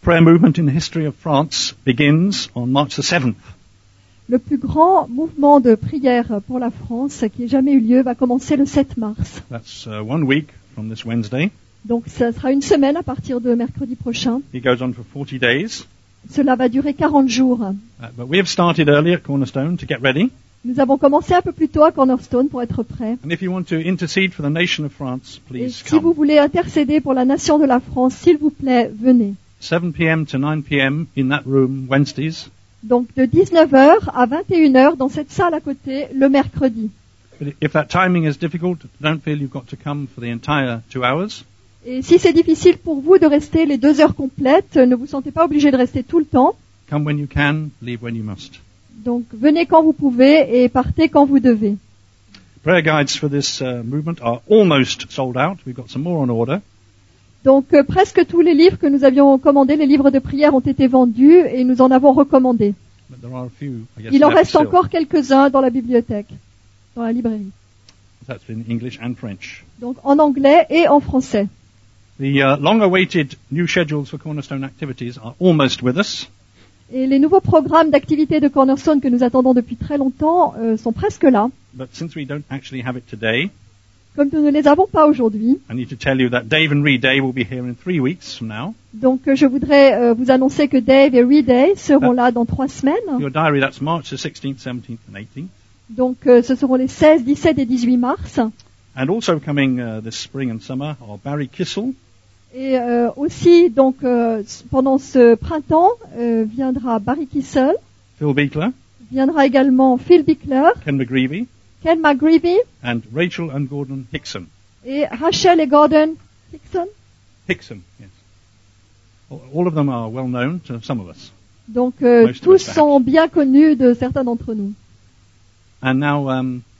prayer movement in the history of France begins on March the 7th. Le plus grand mouvement de prière pour la France qui ait jamais eu lieu va commencer le 7 mars. That's 1 week from this Wednesday. Donc ça sera une semaine à partir de mercredi prochain. It goes on for 40 days. Cela va durer 40 jours. But we have started early at Cornerstone to get ready. Nous avons commencé un peu plus tôt à Cornerstone pour être prêts. And if you want to intercede for the nation of France, Et please si vous come. voulez intercéder pour la nation de la France, s'il vous plaît, venez. 7 p.m. to 9 p.m. in that room Wednesdays. Donc de 19h à 21h dans cette salle à côté le mercredi. But if that timing is difficult, don't feel you've got to come for the entire 2 hours. Et si c'est difficile pour vous de rester les 2 heures complètes, ne vous sentez pas obligé de rester tout le temps. Come when you can, leave when you must. Donc venez quand vous pouvez et partez quand vous devez. Prayer guides for this movement are almost sold out. We've got some more on order. Donc presque tous les livres que nous avions commandés, les livres de prière ont été vendus et nous en avons recommandé. But there are a few, I guess, Il en left reste still. encore quelques-uns dans la bibliothèque, dans la librairie. That's in English and French. Donc en anglais et en français. The long-awaited new schedules for Cornerstone activities are almost with us. Et les nouveaux programmes d'activité de Cornerstone que nous attendons depuis très longtemps sont presque là. But since we don't actually have it today, Comme nous ne les avons pas aujourd'hui, I need to tell you that Dave and Reed Day will be here in 3 weeks from now. donc je voudrais vous annoncer que Dave et Reed seront là dans 3 semaines. Your diary, that's March the 16th, 17th and 18th. Donc ce seront les 16, 17 et 18 mars. And also coming this spring and summer are Barry Kissel, Et aussi, donc, pendant ce printemps, viendra Barry Kissel, Phil Beekler, viendra également Phil Bickler, Ken McGreevy, Ken McGreevy and Rachel and Gordon Hickson. et Rachel et Gordon Hickson. Hickson, yes. All of them are well known to some of us. Donc Most of tous us, perhaps. sont bien connus de certains d'entre nous. And now,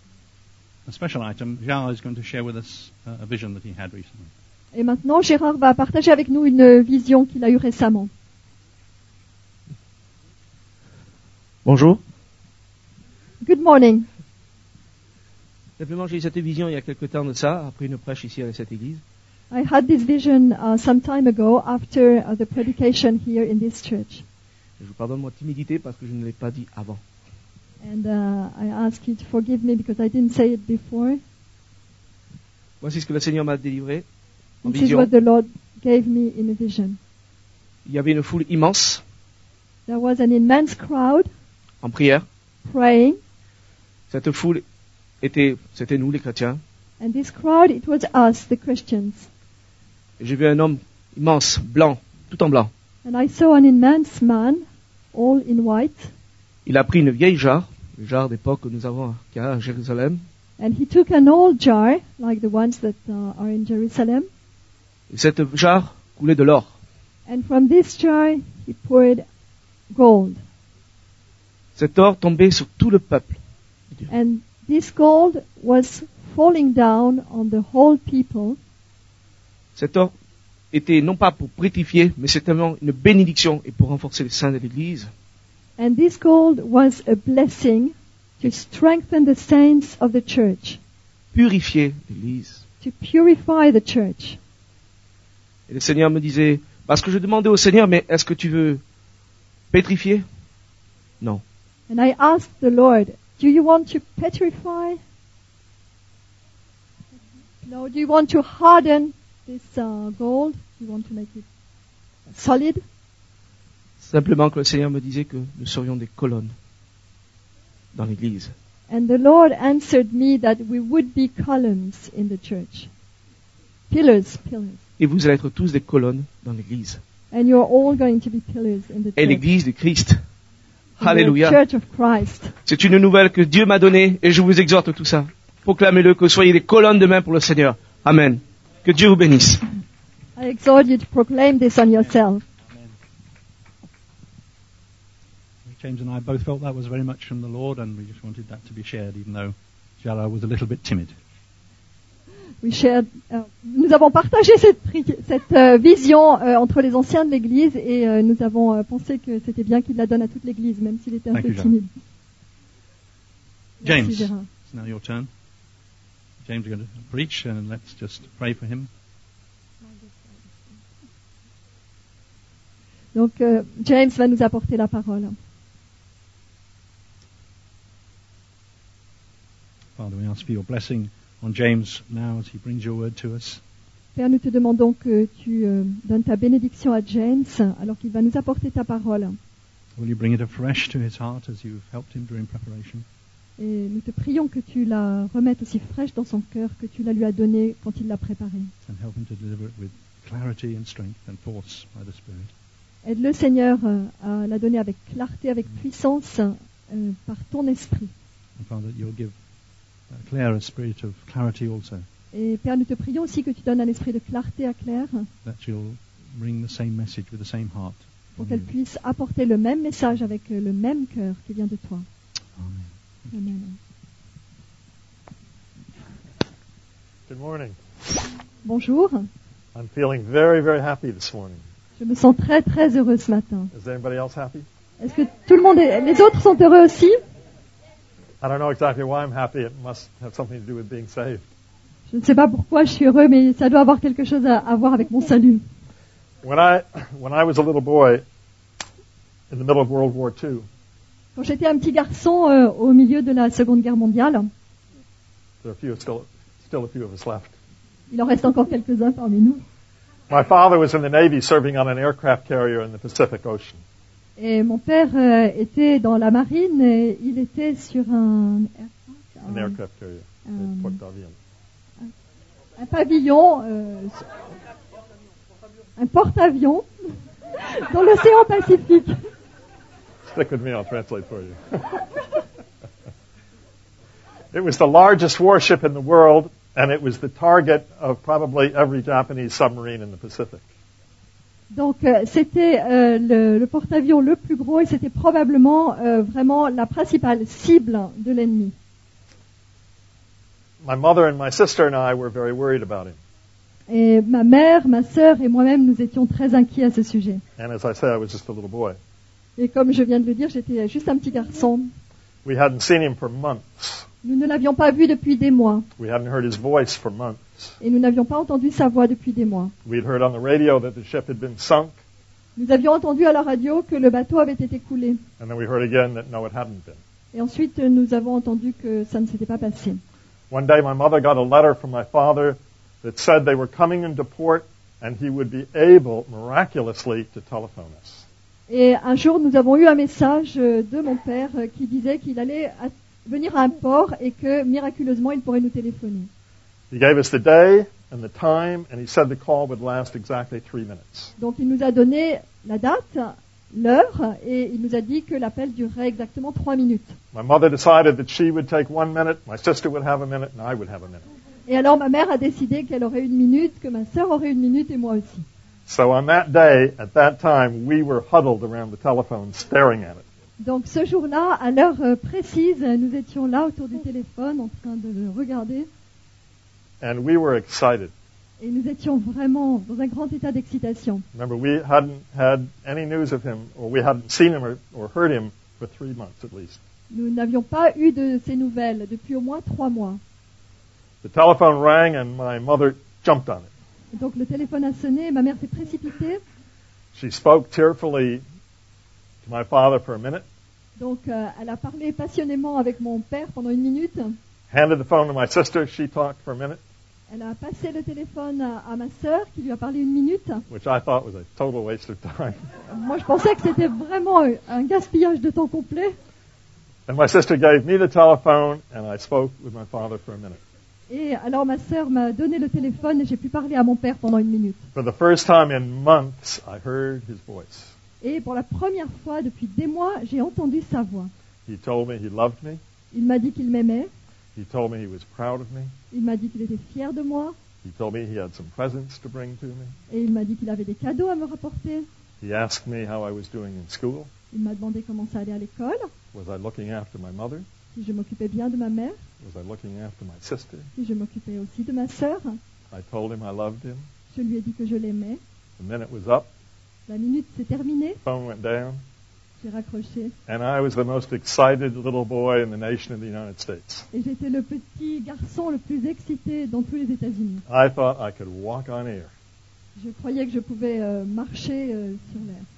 a special item, Jar is going to share with us a vision that he had recently. Et maintenant, Gérard va partager avec nous une vision qu'il a eue récemment. Bonjour. Good morning. Simplement, j'ai eu cette vision il y a quelque temps de ça, après une prêche ici à cette église. I had this vision some time ago after the predication here in this church. Je vous pardonne ma timidité parce que je ne l'ai pas dit avant. And I ask you to forgive me because I didn't say it before. Voici ce que le Seigneur m'a délivré en This is vision. what the Lord gave me in a vision. Il y avait une foule immense There was an immense crowd en prière. praying, Cette foule c'était nous les chrétiens. and this crowd, it was us, the Christians. Et j'ai vu un homme immense, blanc, tout en blanc. And I saw an immense man, all in white, Il a pris une vieille jarre, une jarre d'époque que nous avons à Jérusalem. and he took an old jar, like the ones that are in Jerusalem, Et cette jarre coulait de l'or. and from this jar he poured gold. Cet or tombait sur tout le peuple. And this gold was falling down on the whole people. Cet or était non pas pour prétifier, mais c'était vraiment une bénédiction et pour renforcer les saints de l'Église. And this gold was a blessing to strengthen the saints of the church, Purifier l'Église. to purify the church. Et le Seigneur me disait, parce que je demandais au Seigneur, mais est-ce que tu veux pétrifier? Non. And I asked the Lord, do you want to petrify? No, do you want to harden this gold? Do you want to make it solid? Simplement que le Seigneur me disait que nous serions des colonnes dans l'Église. And the Lord answered me that we would be columns in the church. Pillars. Et vous allez être tous des colonnes dans l'Église. And you're all going to be pillars in the Et church. l'Église de Christ. In the Alléluia. Church of Christ. C'est une nouvelle que Dieu m'a donnée et je vous exhorte tout ça. Proclamez-le, que soyez des colonnes demain pour le Seigneur. Amen. Que Dieu vous bénisse. I exhort you to proclaim this on yourself. James and I both felt that was very much from the Lord, and we just wanted that to be shared, even though Jara was a little bit timid. Nous avons partagé cette vision entre les anciens de l'Église et nous avons pensé que c'était bien qu'il la donne à toute l'Église, même s'il était un Thank peu you, Jean. timide. James, Merci, Gérard. it's now your turn. James is going to preach, and let's just pray for him. Donc James va nous apporter la parole. Father, we ask for your blessing on James now as he brings your word to us. Père, nous te demandons que tu donnes ta bénédiction à James alors qu'il va nous apporter ta parole. Will you bring it afresh to his heart as you've helped him during preparation? Et nous te prions que tu la remettes aussi fraîche dans son cœur que tu la lui as donnée quand il l'a préparée. And help him to deliver it with clarity and strength and force by the Spirit. Aide-le, Seigneur, à la donner avec clarté, avec puissance, par ton esprit. And Father, that you'll give Claire a spirit of clarity also, Et Père, nous te prions aussi que tu donnes un esprit de clarté à Claire that she'll bring the same message with the same heart. pour qu'elle puisse apporter le même message avec le même cœur qui vient de toi. Amen. Amen. Good morning. Bonjour, I'm feeling very, very happy this morning. je me sens très très heureux ce matin. Is anybody else happy? Est-ce que tout le monde, les autres sont heureux aussi? I don't know exactly why I'm happy. It must have something to do with being saved. Je ne sais pas pourquoi je suis heureux, mais ça doit avoir quelque chose à voir avec mon salut. When I was a little boy in the middle of World War II, Quand j'étais un petit garçon au milieu de la Seconde Guerre mondiale, there are still a few of us left. il en reste encore quelques-uns parmi nous, My father was in the Navy serving on an aircraft carrier in the Pacific Ocean. et mon père était dans la marine et il était sur An aircraft carrier. Porte-avions. un pavillon, un porte-avions dans l'océan Pacifique. Stick with me, I'll translate for you. It was the largest warship in the world, and it was the target of probably every Japanese submarine in the Pacific. Donc c'était le porte-avions le plus gros et c'était probablement vraiment la principale cible de l'ennemi. My mother and my sister and I were very worried about him. Et ma mère, ma sœur et moi-même, nous étions très inquiets à ce sujet. And as I said, I was just a little boy. Et comme je viens de le dire, j'étais juste un petit garçon. We hadn't seen him for months. Nous ne l'avions pas vu depuis des mois. We hadn't heard his voice for months. Et nous n'avions pas entendu sa voix depuis des mois. We'd heard on the radio that the ship had been sunk, Nous avions entendu à la radio que le bateau avait été coulé. and then we heard again that no, it hadn't been. Et ensuite, nous avons entendu que ça ne s'était pas passé. One day my mother got a letter from my father that said they were coming into port and he would be able, miraculously, to telephone us. Et un jour, nous avons eu un message de mon père qui disait qu'il allait venir à un port et que, miraculeusement, il pourrait nous téléphoner. He gave us the day and the time, and he said the call would last exactly 3 minutes. Donc, il nous a donné la date, l'heure, et il nous a dit que l'appel durerait exactement 3 minutes. My mother decided that she would take 1 minute, my sister would have a minute, and I would have a minute. Et alors, ma mère a décidé qu'elle aurait 1 minute, que ma sœur aurait 1 minute et moi aussi. So on that day, at that time, we were huddled around the telephone staring at it. Donc, ce jour-là, à l'heure précise, nous étions là autour du téléphone en train de le regarder. And we were excited. Et nous étions vraiment dans un grand état d'excitation. Remember, we hadn't had any news of him, or we hadn't seen him or heard him for 3 months at least. Nous n'avions pas eu de ces nouvelles depuis au moins 3 mois. The telephone rang and my mother jumped on it. Et donc le téléphone a sonné et ma mère s'est précipitée. She spoke tearfully to my father for a minute, Donc elle a parlé passionnément avec mon père pendant 1 minute. handed the phone to my sister, she talked for a minute, Elle a passé le téléphone à ma sœur qui lui a parlé 1 minute. which I thought was a total waste of time. Moi je pensais que c'était vraiment un gaspillage de temps complet. And my sister gave me the telephone and I spoke with my father for a minute. Et alors ma sœur m'a donné le téléphone et j'ai pu parler à mon père pendant 1 minute. For the first time in months, I heard his voice. Et pour la première fois depuis des mois, j'ai entendu sa voix. He told me he loved me. Il m'a dit qu'il m'aimait. He told me he was proud of me. Il m'a dit qu'il était fier de moi. He told me he had some presents to bring to me. Et il m'a dit qu'il avait des cadeaux à me rapporter. He asked me how I was doing in school. Il m'a demandé comment ça allait à l'école, Was I looking after my mother? si je m'occupais bien de ma mère, Was I looking after my sister? si je m'occupais aussi de ma sœur. I told him I loved him. Je lui ai dit que je l'aimais. The minute was up. La minute s'est terminée, The phone went down. j'ai raccroché. And I was the most excited little boy in the nation of the United States. Et j'étais le petit garçon le plus excité dans tous les États-Unis. I thought I could walk on air. Je croyais que je pouvais marcher sur l'air.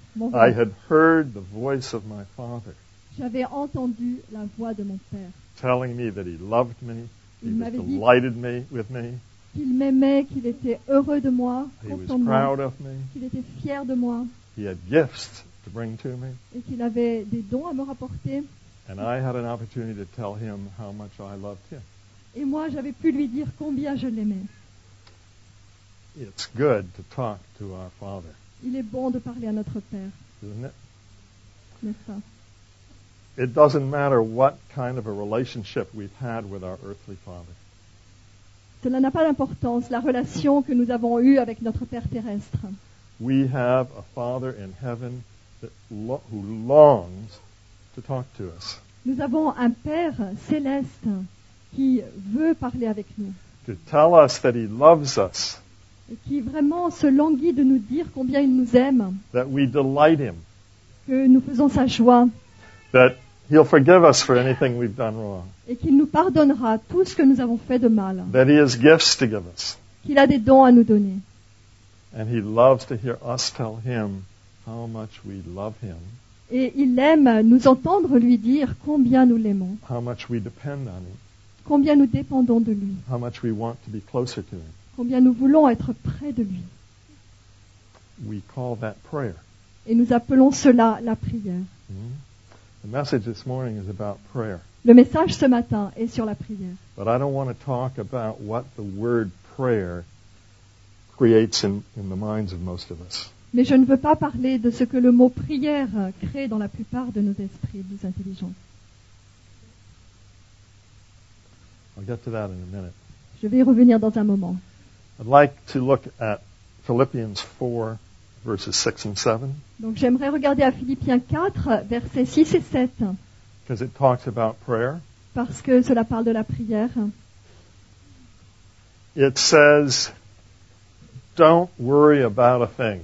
mon I rêve. had heard the voice of my Father J'avais entendu la voix de mon Père. telling me that He loved me, He Il was m'avait dit delighted with me, qu'il m'aimait, qu'il était heureux de moi, He was content de moi, proud of me, qu'il était fier de moi He had gifts to bring to me, et qu'il avait des dons à me rapporter. and I had an opportunity to tell Him how much I loved Him. Et moi, j'avais pu lui dire combien je l'aimais. It's good to talk to our Father, Il est bon de parler à notre Père, isn't it? n'est-ce pas? It doesn't matter what kind of a relationship we've had with our earthly father. Cela n'a pas d'importance, la relation que nous avons eue avec notre Père terrestre. We have a Father in heaven who longs to talk to us, Nous avons un Père céleste qui veut parler avec nous to tell us that He loves us, et qui vraiment se languit de nous dire combien il nous aime, that we delight Him, que nous faisons sa joie that He'll forgive us for anything we've done wrong, et qu'il nous pardonnera tout ce que nous avons fait de mal, that He has gifts to give us, qu'il a des dons à nous donner. and He loves to hear us tell Him how much we love Him, Et il aime nous entendre lui dire combien nous l'aimons, how much we depend on Him, combien nous dépendons de lui, how much we want to be closer to Him. combien nous voulons être près de lui. We call that prayer. Et nous appelons cela la prière. The message this morning is about prayer. Le message ce matin est sur la prière. But I don't want to talk about what the word prayer creates in the minds of most of us. Mais je ne veux pas parler de ce que le mot prière crée dans la plupart de nos esprits, de nos intelligences. I'll get to that in a minute. Je vais y revenir dans un moment. I'd like to look at Philippians 4, verses 6 and 7, Donc j'aimerais regarder à Philippiens 4, versets 6 et 7, because it talks about prayer. parce que cela parle de la prière. It says, don't worry about a thing.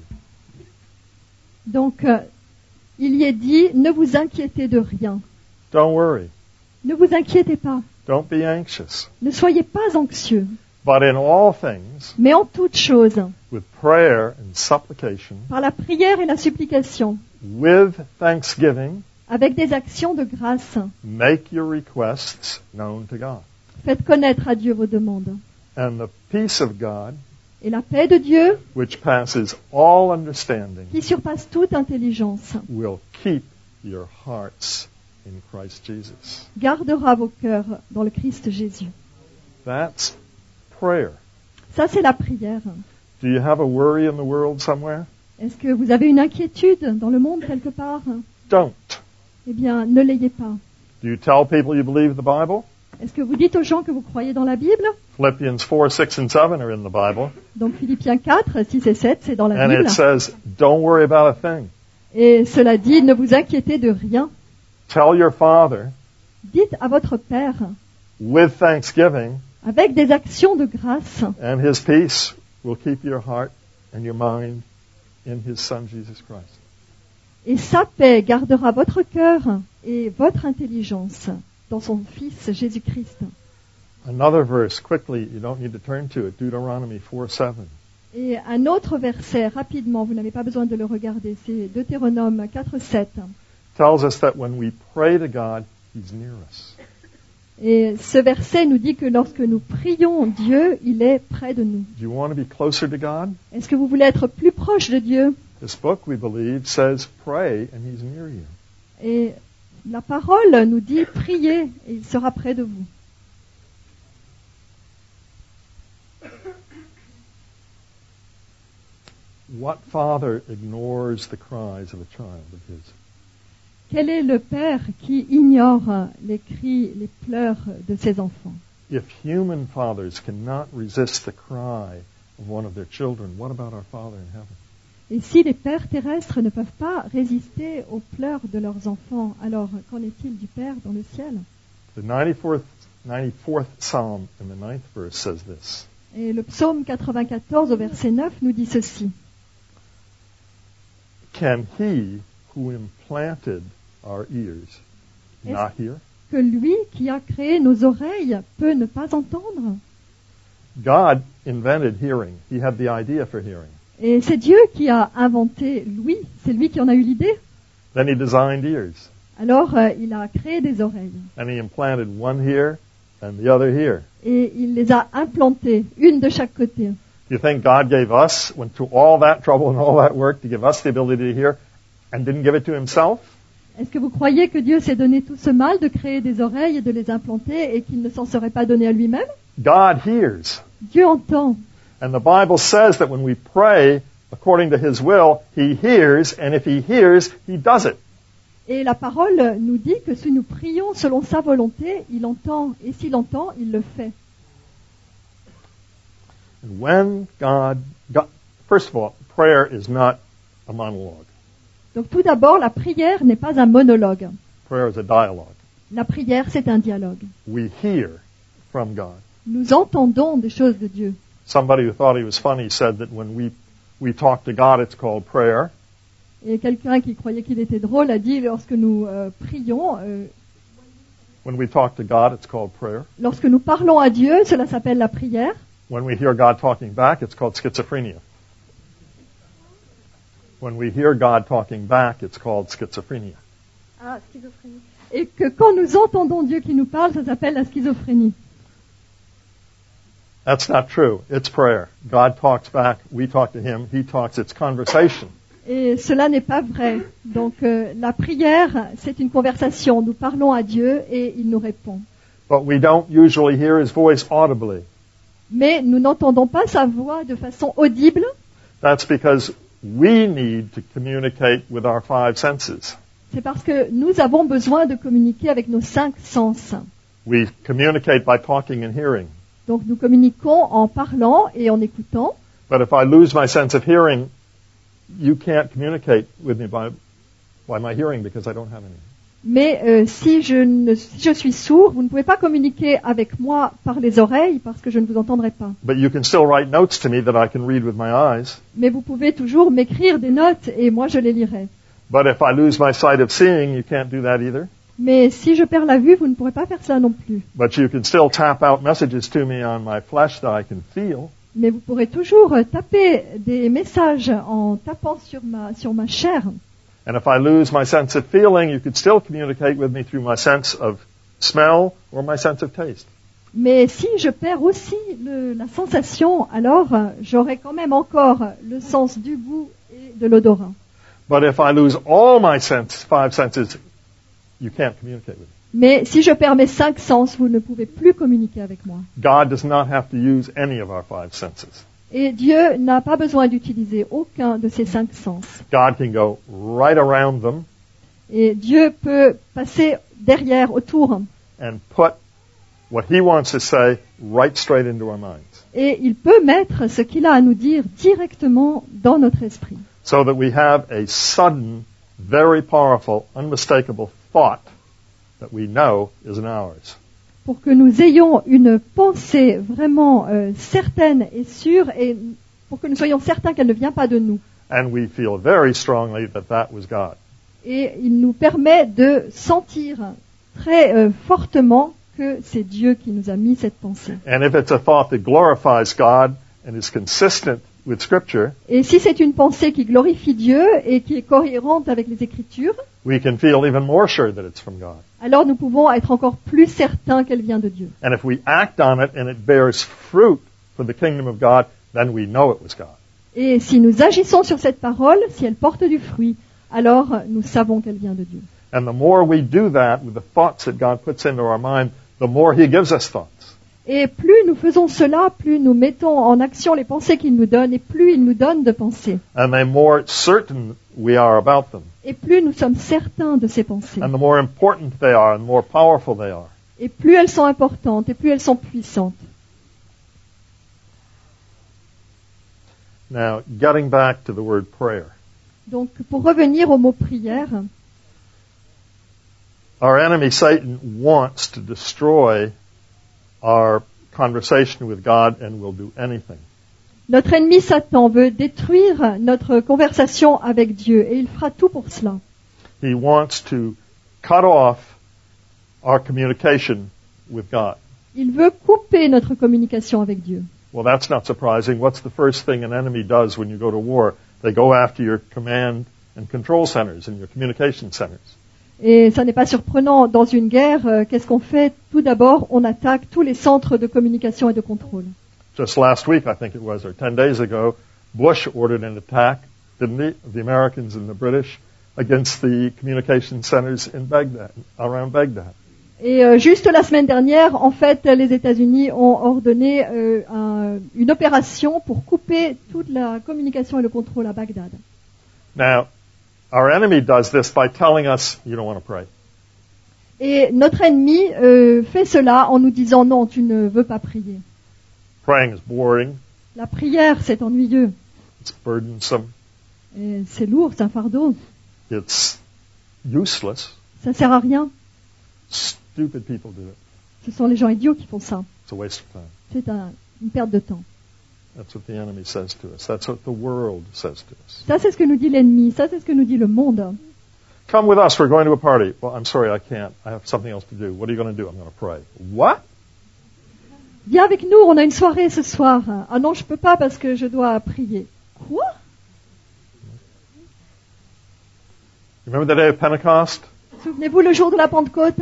Donc il y est dit, ne vous inquiétez de rien. Don't worry. Ne vous inquiétez pas. Don't be anxious. Ne soyez pas anxieux. But in all things, Mais en toutes choses, with prayer and supplication, par la prière et la supplication, with thanksgiving, avec des actions de grâce, make your requests known to God. faites connaître à Dieu vos demandes. And the peace of God, Et la paix de Dieu, which passes all understanding, qui surpasse toute intelligence, will keep your hearts in Christ Jesus. gardera vos cœurs dans le Christ Jésus. That's prayer. Ça, c'est la prière. Do you have a worry in the world somewhere? Est-ce que vous avez une inquiétude dans le monde quelque part? Don't. Eh bien, ne l'ayez pas. Do you tell people you believe the Bible? Est-ce que vous dites aux gens que vous croyez dans la Bible? Philippians 4, 6, and 7 are in the Bible. Donc Philippiens 4, 6 et 7, c'est dans la And Bible. it says, don't worry about a thing. Et cela dit, ne vous inquiétez de rien. Tell your Father, Dites à votre Père, with thanksgiving, avec des actions de grâce, and His peace will keep your heart and your mind in His Son, Jesus Christ. et sa paix gardera votre cœur et votre intelligence dans son Fils Jésus-Christ. Another verse, quickly, you don't need to turn to it, Deuteronomy 4, 7. Et un autre verset, rapidement, vous n'avez pas besoin de le regarder, c'est Deutéronome 4, 7. Tells us that when we pray to God, He's near us. Et ce verset nous dit que lorsque nous prions Dieu, il est près de nous. Do you want to be closer to God? Est-ce que vous voulez être plus proche de Dieu? This book, we believe, says pray and He's near you. Et la parole nous dit priez et il sera près de vous. What father ignores the cries of a child of his? Quel est le père qui ignore les cris, les pleurs de ses enfants? If human fathers cannot resist the cry of one of their children, what about our Father in heaven? Et si les pères terrestres ne peuvent pas résister aux pleurs de leurs enfants, alors qu'en est-il du Père dans le ciel? The 94th Psalm in the 9th verse says this. Et le psaume 94 au verset 9 nous dit ceci. Can He who implanted our ears not hear? Que lui qui a créé nos oreilles peut ne pas entendre? God invented hearing. He had the idea for hearing. Et c'est Dieu qui a inventé l'ouïe, c'est lui qui en a eu l'idée. Then he designed ears. Alors il a créé des oreilles And he implanted one here and the other here. et il les a implantées, une de chaque côté. Do you think God gave us, went through all that trouble and all that work to give us the ability to hear and didn't give it to himself? Est-ce que vous croyez que Dieu s'est donné tout ce mal de créer des oreilles et de les implanter et qu'il ne s'en serait pas donné à lui-même? God hears. Dieu entend. And the Bible says that when we pray according to his will, he hears, and if he hears, he does it. Et la parole nous dit que si nous prions selon sa volonté, il entend. Et s'il entend, il le fait. And when God, first of all, prayer is not a monologue. Donc tout d'abord, la prière n'est pas un monologue. Prayer is a dialogue. La prière, c'est un dialogue. We hear from God. Nous entendons des choses de Dieu. Somebody who thought he was funny said that when we talk to God, it's called prayer. Et quelqu'un qui croyait qu'il était drôle a dit, lorsque nous prions, When we talk to God, it's called prayer. lorsque nous parlons à Dieu, cela s'appelle la prière. When we hear God talking back, it's called schizophrenia. When we hear God talking back, it's called schizophrenia. Ah, schizophrénie. Et que quand nous entendons Dieu qui nous parle, ça s'appelle la schizophrénie. That's not true. It's prayer. God talks back, we talk to him, he talks. It's conversation. Et cela n'est pas vrai. Donc la prière, c'est une conversation. Nous parlons à Dieu et il nous répond. But we don't usually hear his voice audibly. Mais nous n'entendons pas sa voix de façon audible. That's because we need to communicate with our five senses. C'est parce que nous avons besoin de communiquer avec nos 5 sens. We communicate by talking and hearing. Donc nous communiquons en parlant et en écoutant. But if I lose my sense of hearing, you can't communicate with me by my hearing because I don't have any. Mais si je suis sourd, vous ne pouvez pas communiquer avec moi par les oreilles parce que je ne vous entendrai pas. But you can still write notes to me that I can read with my eyes. Mais vous pouvez toujours m'écrire des notes et moi je les lirai. But if I lose my sight of seeing, you can't do that either. Mais si je perds la vue, vous ne pourrez pas faire cela non plus. But you can still tap out messages to me on my flesh that I can feel. Mais vous pourrez toujours taper des messages en tapant sur ma chair. And if I lose my sense of feeling, you could still communicate with me through my sense of smell or my sense of taste. Mais si je perds aussi la sensation, alors j'aurai quand même encore le sens du goût et de l'odorat. But if I lose all my five senses, you can't communicate with me. Mais si je perds mes 5 sens, vous ne pouvez plus communiquer avec moi. God does not have to use any of our five senses. Et Dieu n'a pas besoin d'utiliser aucun de ces 5 sens. God can go right around them Et Dieu peut passer derrière, autour, and put what he wants to say right straight into our minds. et il peut mettre ce qu'il a à nous dire directement dans notre esprit. So that we have a sudden, very powerful, unmistakable thought that we know isn't ours. Pour que nous ayons une pensée vraiment certaine et sûre, et pour que nous soyons certains qu'elle ne vient pas de nous. And we feel very strongly that that was God. Et il nous permet de sentir très fortement que c'est Dieu qui nous a mis cette pensée. And if it's a thought that glorifies God and is consistent with Scripture, Et si c'est une pensée qui glorifie Dieu et qui est cohérente avec les Écritures, we can feel even more sure that it's from God. alors nous pouvons être encore plus certains qu'elle vient de Dieu. And if we act on it and it bears fruit for the kingdom of God, then we know it was God. Et si nous agissons sur cette parole, si elle porte du fruit, alors nous savons qu'elle vient de Dieu. And the more we do that with the thoughts that God puts into our mind, the more He gives us thoughts. Et plus nous faisons cela, plus nous mettons en action les pensées qu'il nous donne, et plus il nous donne de pensées. And the more certain we are about them. Et plus nous sommes certains de ces pensées. And the more important they are and the more powerful they are. Et plus elles sont importantes, et plus elles sont puissantes. Now, getting back to the word prayer. Donc, pour revenir au mot prière, Our enemy Satan wants to destroy our conversation with God and will do anything. notre ennemi Satan veut détruire notre conversation avec Dieu, et il fera tout pour cela. He wants to cut off our communication with God. Il veut couper notre communication avec Dieu. Well, that's not surprising. What's the first thing an enemy does when you go to war? They go after your command and control centers and your communication centers. Et ça n'est pas surprenant. Dans une guerre, qu'est-ce qu'on fait? Tout d'abord, on attaque tous les centres de communication et de contrôle. Just last week, I think it was, or 10 days ago, Bush ordered an attack, didn't he, of the Americans and the British against the communication centers in Baghdad, around Baghdad. Et juste la semaine dernière, en fait, les États-Unis ont ordonné une opération pour couper toute la communication et le contrôle à Bagdad. Now, our enemy does this by telling us you don't want to pray. Et notre ennemi fait cela en nous disant non, tu ne veux pas prier. Praying is boring, La prière, c'est ennuyeux. it's burdensome, Et c'est lourd, c'est un fardeau. it's useless. Ça sert à rien. Stupid people do it. Ce sont les gens idiots qui font ça. It's a waste of time. C'est une perte de temps. That's what the enemy says to us. That's what the world says to us. Ça, c'est ce que nous dit l'ennemi. Ça, c'est ce que nous dit le monde. Come with us, we're going to a party. Well, I'm sorry, I can't. I have something else to do. What are you going to do? I'm going to pray. What? Viens avec nous, on a une soirée ce soir. Ah non, je peux pas parce que je dois prier. Quoi? Remember the day of Pentecost? Souvenez-vous le jour de la Pentecôte,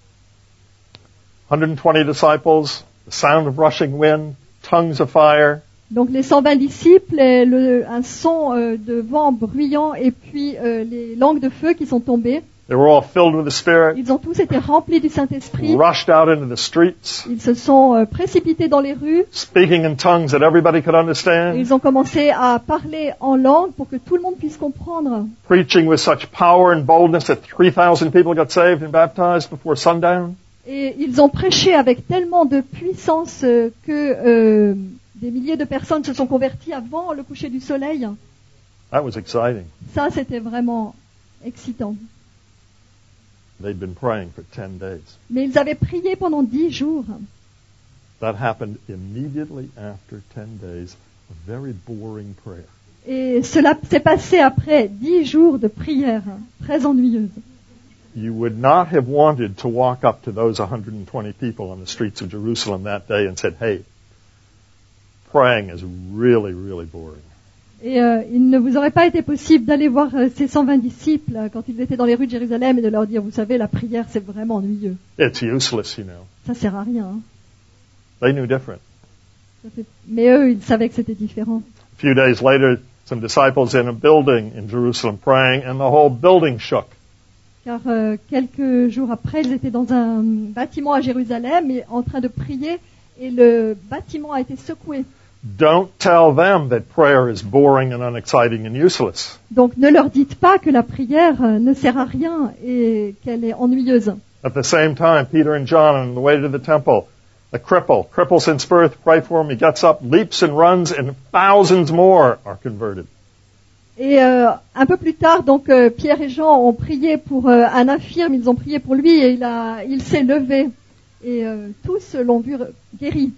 120 disciples, the sound of rushing wind, tongues of fire. donc les 120 disciples, et un son de vent bruyant et puis les langues de feu qui sont tombées. They were all filled with the Spirit, Ils ont tous été remplis du Saint-Esprit. rushed out into the streets, Ils se sont précipités dans les rues. speaking in tongues that everybody could Et understand, ils ont commencé à parler en langue pour que tout le monde puisse comprendre. preaching with such power and boldness that 3,000 people got saved and baptized before sundown. Et ils ont prêché avec tellement de puissance que des milliers de personnes se sont converties avant le coucher du soleil. That was exciting. Ça, c'était vraiment excitant. They'd been praying for 10 days. Mais ils avaient prié pendant 10 jours. That happened immediately after 10 days of very boring prayer. Et cela s'est passé après 10 jours de prière très ennuyeuse. You would not have wanted to walk up to those 120 people on the streets of Jerusalem that day and said, hey, praying is really, really boring. Et il ne vous aurait pas été possible d'aller voir ces 120 disciples quand ils étaient dans les rues de Jérusalem et de leur dire, vous savez, la prière, c'est vraiment ennuyeux. It's useless, you know. Ça sert à rien. They knew different. Mais eux, ils savaient que c'était différent. A few days later, some disciples in a building in Jerusalem praying, and the whole building shook. Car quelques jours après, ils étaient dans un bâtiment à Jérusalem et en train de prier et le bâtiment a été secoué. Don't tell them that prayer is boring and unexciting and useless. Donc ne leur dites pas que la prière ne sert à rien et qu'elle est ennuyeuse. At the same time, Peter and John on the way to the temple, a cripple since birth, pray for him, he gets up, leaps and runs, and thousands more are converted. Et un peu plus tard, donc Pierre et Jean ont prié pour un infirme, ils ont prié pour lui et il s'est levé. Et tous l'ont vu guéri.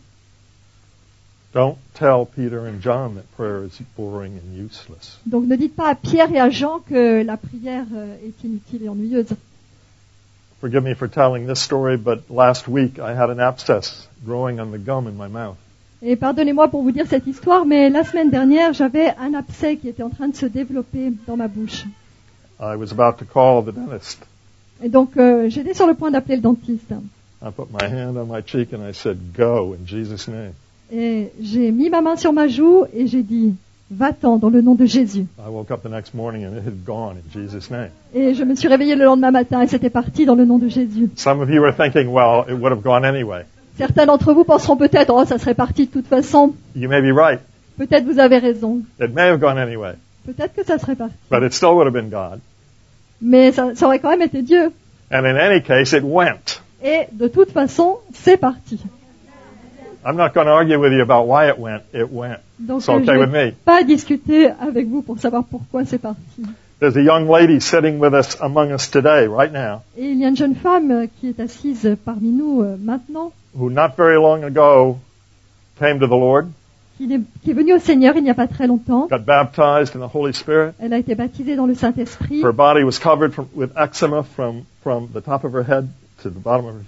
Don't tell Peter and John that prayer is boring and useless. Donc ne dites pas à Pierre et à Jean que la prière est inutile et ennuyeuse. Forgive me for telling this story, but last week I had an abscess growing on the gum in my mouth. Et pardonnez-moi pour vous dire cette histoire, mais la semaine dernière, j'avais un abcès qui était en train de se développer dans ma bouche. I was about to call the dentist. Et donc j'étais sur le point d'appeler le dentiste. I put my hand on my cheek and I said, go in Jesus' name. Et j'ai mis ma main sur ma joue et j'ai dit, va-t'en dans le nom de Jésus. I woke up the next morning and it had gone in Jesus' name. Et je me suis réveillée le lendemain matin et c'était parti dans le nom de Jésus. Some of you are thinking, well, it would have gone anyway. Certains d'entre vous penseront peut-être, oh, ça serait parti de toute façon. You may be right. Peut-être vous avez raison. It may have gone anyway, Peut-être que ça serait parti. but it still would have been God. Mais ça aurait quand même été Dieu. And in any case, it went. Et de toute façon, c'est parti. I'm not going to argue with you about why it went. It went. Donc It's okay je with ne me. vais pas discuter avec vous pour savoir pourquoi c'est parti. There's a young lady sitting with us among us today, right now, Et il y a une jeune femme qui est assise parmi nous maintenant, who not very long ago came to the Lord, qui est venue au Seigneur il n'y a pas très longtemps. got baptized in the Holy Spirit. Elle a été baptisée dans le Saint-Esprit. Her body was covered with eczema from the top of her head to the bottom of her feet.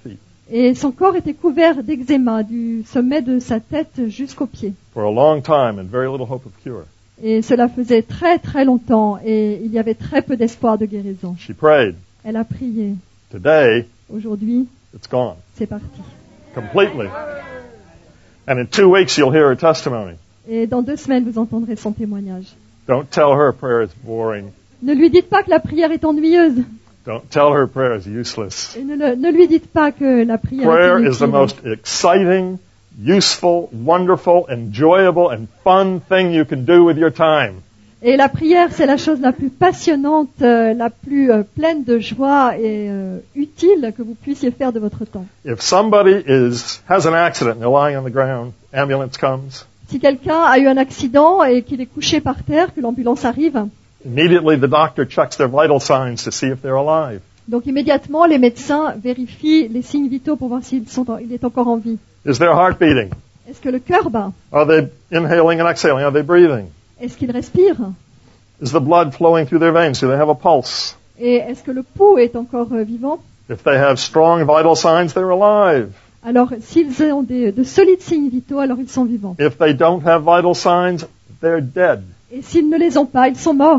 Et son corps était couvert d'eczéma du sommet de sa tête jusqu'aux pieds. for a long time and very little hope of cure. Et cela faisait très très longtemps et il y avait très peu d'espoir de guérison. She prayed. Elle a prié. Today, Aujourd'hui, it's gone c'est parti. completely. And in 2 weeks, you'll hear her testimony. Et dans 2 semaines, vous entendrez son témoignage. Don't tell her prayer is boring. Ne lui dites pas que la prière est ennuyeuse. Don't tell her prayer is useless. Et ne lui dites pas que la prière Prayer est is the inutile. most exciting, useful, wonderful, enjoyable, and fun thing you can do with your time. Et la prière, c'est la chose la plus passionnante, la plus pleine de joie et utile que vous puissiez faire de votre temps. If somebody has an accident and they're lying on the ground, ambulance comes, Si quelqu'un a eu un accident et qu'il est couché par terre, que l'ambulance arrive, immediately the doctor checks their vital signs to see if they're alive. donc immédiatement les médecins vérifient les signes vitaux pour voir il est encore en vie. Is their heart beating? Est-ce que le cœur bat? Are they inhaling and exhaling? Are they breathing? Est-ce qu'il respire? Is the blood flowing through their veins? Do they have a pulse? Et est-ce que le pouls est encore vivant? If they have strong vital signs, they're alive. Alors, s'ils ont de solides signes vitaux, alors ils sont vivants. If they don't have vital signs, they're dead. Et s'ils ne les ont pas, ils sont morts.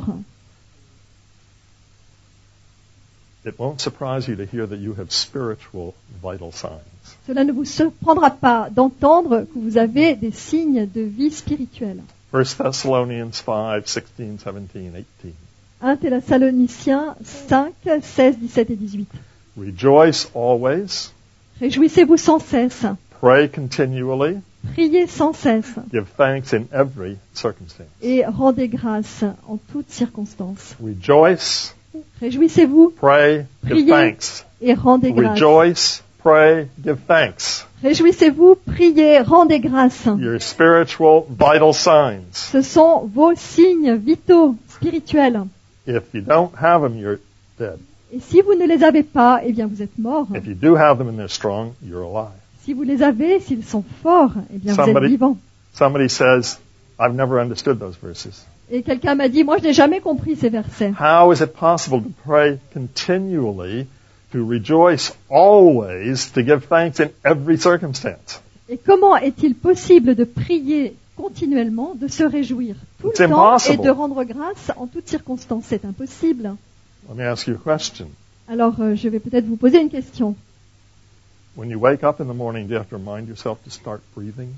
It won't surprise you to hear that you have spiritual vital signs. Cela ne vous surprendra pas d'entendre que vous avez des signes de vie spirituelle. 1 Thessalonians 5, 16, 17, 18. 1 Thessaloniciens 5, 16, 17 et 18. Rejoice always. Réjouissez-vous sans cesse. Pray continually. Priez sans cesse. Give thanks in every circumstance. Et rendez grâce en toutes circonstances. Rejoice. Réjouissez-vous Pray. Give Priez. thanks. et rendez grâce. Rejoice. Pray. Give thanks. Réjouissez-vous, priez, rendez grâce. Your spiritual vital signs. Ce sont vos signes vitaux, spirituels. If you don't have them, you're dead. Et si vous ne les avez pas, eh bien vous êtes morts. If you do have them and they're strong, you're alive. Si vous les avez, s'ils sont forts, eh bien vous êtes Somebody- vivants. Somebody says, I've never understood those verses. Et quelqu'un m'a dit, moi je n'ai jamais compris ces versets. How is it possible to pray continually, to rejoice always, to give thanks in every circumstance? Et comment est-il possible de prier continuellement, de se réjouir tout It's le temps et impossible. de rendre grâce en toutes circonstances? C'est impossible. Let me ask you a question. Alors je vais peut-être vous poser une question. When you wake up in the morning, do you have to remind yourself to start breathing?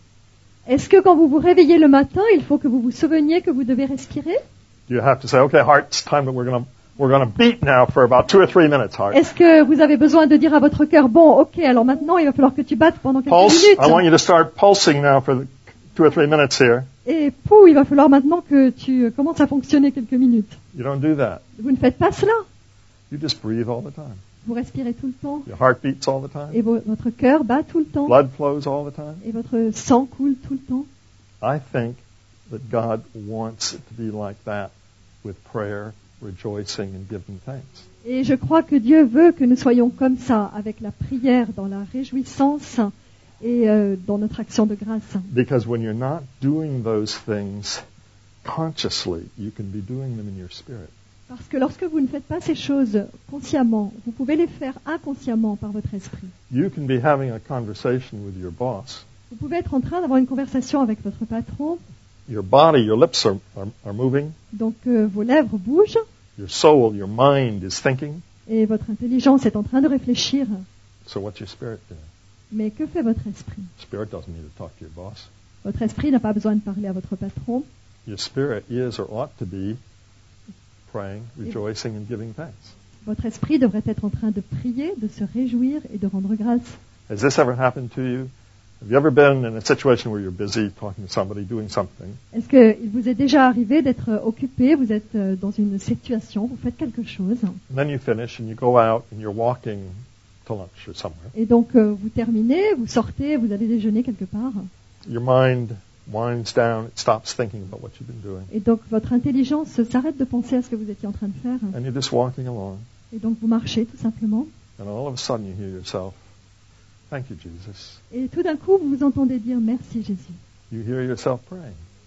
Est-ce que quand vous vous réveillez le matin, il faut que vous vous souveniez que vous devez respirer? Do you have to say, okay, heart, it's time that we're going to beat now for about 2 or 3 minutes, heart. Est-ce que vous avez besoin de dire à votre cœur, bon, ok, alors maintenant il va falloir que tu battes pendant quelques Pulse, I want minutes. you to start pulsing now for the 2 or 3 minutes here. Et pou, il va falloir maintenant que tu commences à fonctionner quelques minutes. You don't do that. Vous ne faites pas cela. You just breathe all the time. Vous respirez tout le temps. Your heart beats all the time. Et votre cœur bat tout le temps. Blood flows all the time. Et votre sang coule tout le temps. I think that God wants it to be like that with prayer, rejoicing, and giving thanks. Et je crois que Dieu veut que nous soyons comme ça, avec la prière, dans la réjouissance et dans notre action de grâce. Because when you're not doing those things consciously, you can be doing them in your spirit. Parce que lorsque vous ne faites pas ces choses consciemment, vous pouvez les faire inconsciemment par votre esprit. You can be having a conversation with your boss. Vous pouvez être en train d'avoir une conversation avec votre patron, Your body, your lips are moving. donc vos lèvres bougent Your soul, your mind is thinking. et votre intelligence est en train de réfléchir. So what's your spirit doing? Mais que fait votre esprit? Spirit doesn't need to talk to your boss. Votre esprit n'a pas besoin de parler à votre patron. Your spirit is or ought to be praying, rejoicing, and giving thanks. Votre esprit devrait être en train de prier, de se réjouir et de rendre grâce. Has this ever happened to you? Have you ever been in a situation where you're busy talking to somebody, doing something, Est-ce qu'il vous est déjà arrivé d'être occupé, vous êtes dans une situation, vous faites quelque chose, and then you finish and you go out and you're walking to lunch or somewhere. et donc vous terminez, vous sortez, vous allez déjeuner quelque part, Your mind winds down, it stops thinking about what you've been doing, et donc votre intelligence s'arrête de penser à ce que vous étiez en train de faire, and you're just walking along, et donc vous marchez tout simplement, and all of a sudden you hear yourself, "Thank you, Jesus." et tout d'un coup vous vous entendez dire merci Jésus, You hear yourself praying.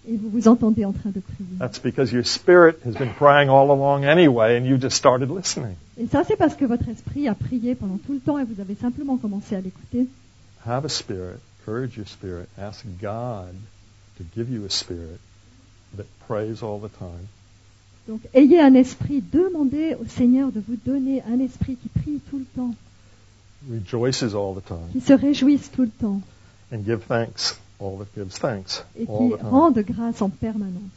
et vous vous entendez en train de prier. That's because your spirit has been praying all along anyway, and you just started listening. Et ça, c'est parce que votre esprit a prié pendant tout le temps et vous avez simplement commencé à l'écouter. Have a spirit, encourage your spirit, ask God to give you a spirit that prays all the time. Donc, ayez un esprit, demandez au Seigneur de vous donner un esprit qui prie tout le temps, Rejoices all the time, qui se réjouisse tout le temps and give thanks, all that gives thanks et all qui the time. rende grâce en permanence.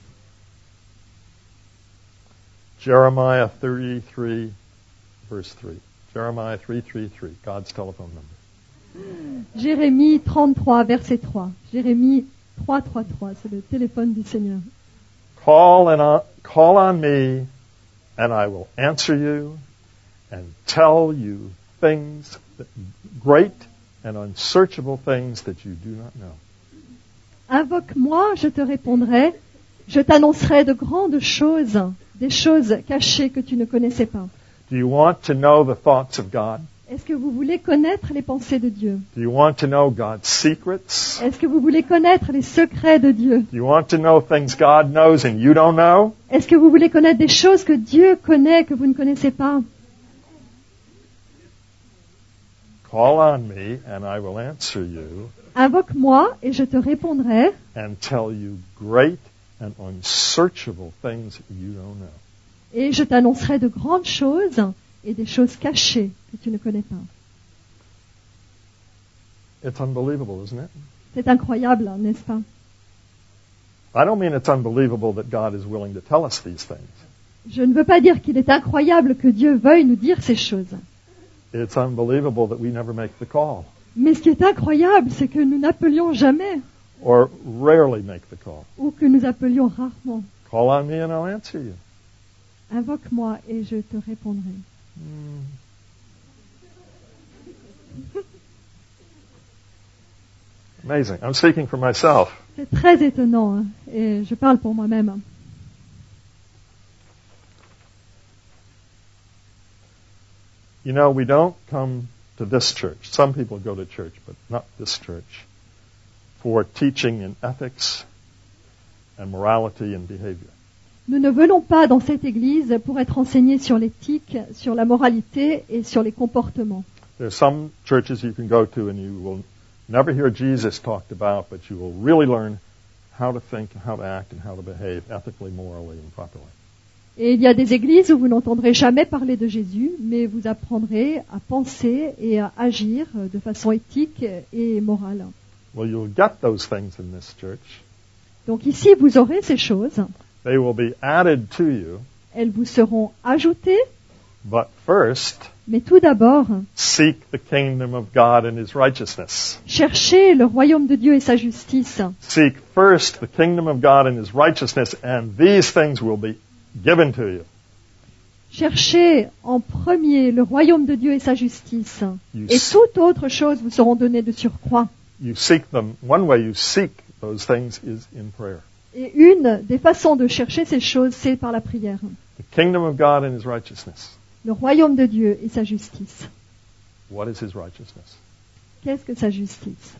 Jeremiah 33, verse 3. Jeremiah 3:3. God's telephone number. Jérémie 33, verset 3. Jérémie 3, 3, 3, c'est le téléphone du Seigneur. Call on me, and I will answer you, and tell you things, great and unsearchable things that you do not know. Invoque-moi, je te répondrai, je t'annoncerai de grandes choses, des choses cachées que tu ne connaissais pas. Do you want to know the thoughts of God? Est-ce que vous voulez connaître les pensées de Dieu? Do you want to know God's secrets? Est-ce que vous voulez connaître les secrets de Dieu? Do you want to know things God knows and you don't know? Est-ce que vous voulez connaître des choses que Dieu connaît, que vous ne connaissez pas? Call on me, and I will answer you, Invoque-moi et je te répondrai and tell you great and unsearchable things you don't know. et je t'annoncerai de grandes choses et des choses cachées que tu ne connais pas. It's unbelievable, isn't it? C'est incroyable, hein, n'est-ce pas? I don't mean it's unbelievable that God is willing to tell us these things. Je ne veux pas dire qu'il est incroyable que Dieu veuille nous dire ces choses. It's unbelievable that we never make the call, Mais ce qui est incroyable, c'est que nous n'appelions jamais or rarely make the call. ou que nous appelions rarement. Call on me and I'll answer you. Invoque-moi et je te répondrai. Amazing. I'm speaking for myself. C'est très étonnant, hein, et je parle pour moi-même. You know, we don't come to this church. Some people go to church, but not this church, for teaching in ethics and morality and behavior. Nous ne venons pas dans cette église pour être enseignés sur l'éthique, sur la moralité et sur les comportements. There are some churches you can go to and you will never hear Jesus talked about, but you will really learn how to think, how to act, and how to behave ethically, morally, and properly. Et il y a des églises où vous n'entendrez jamais parler de Jésus, mais vous apprendrez à penser et à agir de façon éthique et morale. Well, you'll get those things in this church. Donc ici, vous aurez ces choses. They will be added to you, Elles vous seront ajoutées, but first, mais tout d'abord, seek the kingdom of God and His righteousness. cherchez le royaume de Dieu et sa justice. Seek first the kingdom of God and His righteousness, and these things will be given to you. Cherchez en premier le royaume de Dieu et sa justice. You Et toute autre chose vous seront données de surcroît. You seek them. One way you seek those things is in prayer. Et une des façons de chercher ces choses, c'est par la prière. The kingdom of God and His righteousness. Le royaume de Dieu et sa justice. What is His righteousness? Qu'est-ce que sa justice?